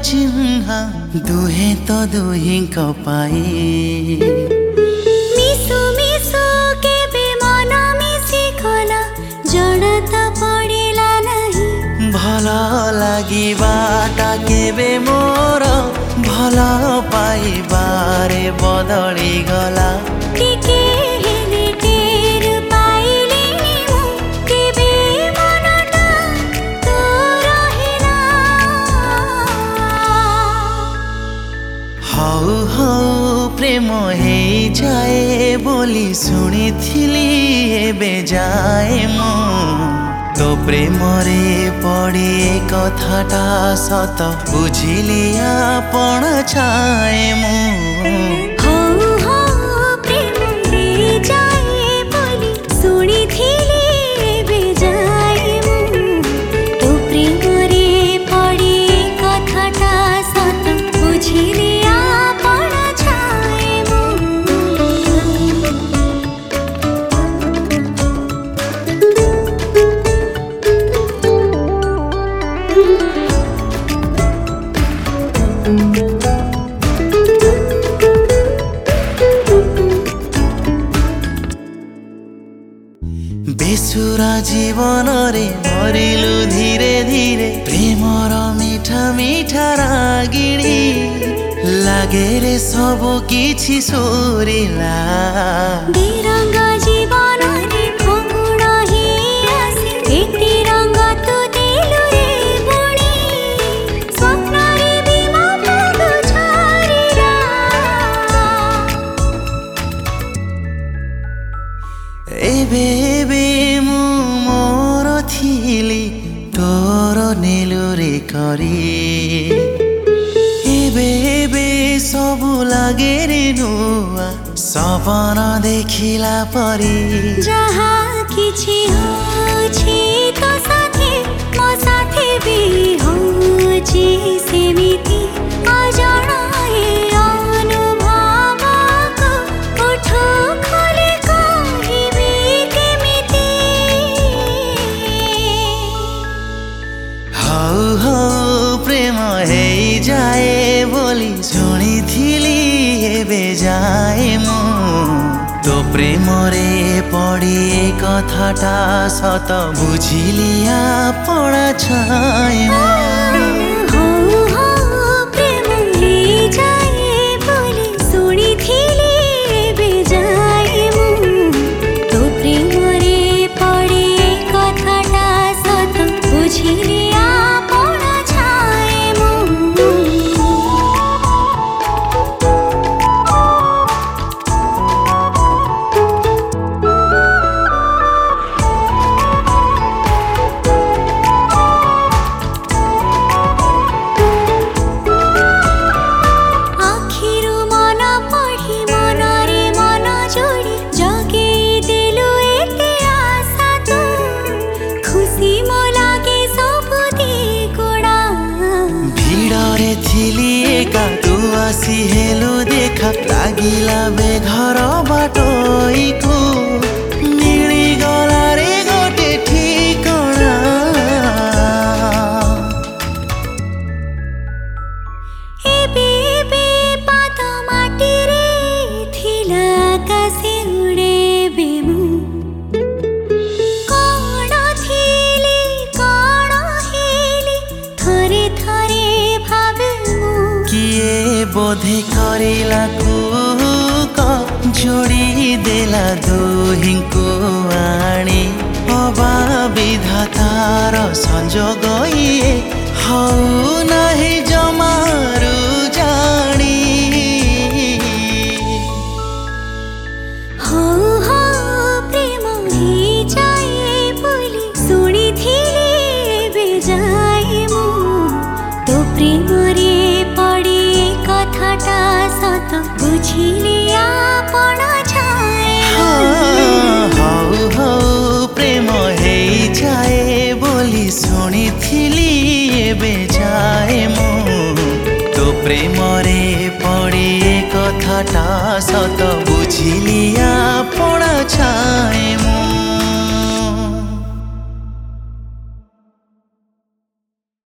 चिन्ह दुहे तो दुही पाए मिसु मिसु केबे मन मिसी गला जड़ता पड़ेला नहीं भल लागिबाटा केबे मोर भल पाइबारे बदली गला टिके हेले टेर पाइले नि मु केबे मनटा तोर हेला हौ हौ प्रेम हे जाए बोली शुणिथिली एबे जाए मु तो प्रेम रे पड़े कथाटा सत बुझिली आपण छाए मु हौ हौ प्रेम हे जाए बोली शुणिथिली एबे जाए मु तो प्रेम रे पड़े कथाटा सत बुझिली आपण छाए मु बेसुरा जीवन रे मरिलु धीरे धीरे प्रेमर मीठा मीठा रागिणी लागे रे सब किछि सोरिला बेरंग जीवन रे फगुण हे आसी एति रंग तू देलु रे बुणी स्वप्न रे विमान तू छारिला एबे एबे मु मोर थिली तोर नेलु रे करी एबे एबे सबु लागे रे नुआ सपन देखिला परी जहाँ किछि होछि तो साथे मो साथे भी होछि सेमिति अजण हे अनुभवको उठो खोले कहिबी केमिति हौ हौ प्रेम हे जाए बोली शुणिथिली एबे जाए मु तो प्रेम रे पड़ी कथाटा सत बुझिली आपण छाए हौ हौ प्रेम हे जाए बोली शुणिथिली एबे जाए मु तो प्रेम रे पड़े कथाटा सत बुझिली आपण छाए मु आखिरु मन पढ़ी मन रे मन जोड़ी जगे देलु एते आशा तू खुशी मो लागे सब गुणा भिड़रे थिली एका तू आसी हेलु देखा लागिला बे घर बाटोईकु मिली गला रे गोटे ठिकଣା एबे एबे पाद माटी रे थिला आकाशे उड़ेबे मु कण थिली कण हेली थरे थरे भावे मु किए बोधे करिला कुक जोड़ी देला दुहिंकु आणी अबा विधातार संजोग इए हौ नाही जमारु जानी हौ हौ प्रेम हे जाए बोली शुणिथिली एबे जाए मु तो प्रेम रे पड़े कथाटा सत बुझिली आपण छाए हौ हौ प्रेम हे जाए बोली शुणिथिली एबे जाए मु तो प्रेम रे पड़ी कथाटा सत बुझिली आपण छाए मु।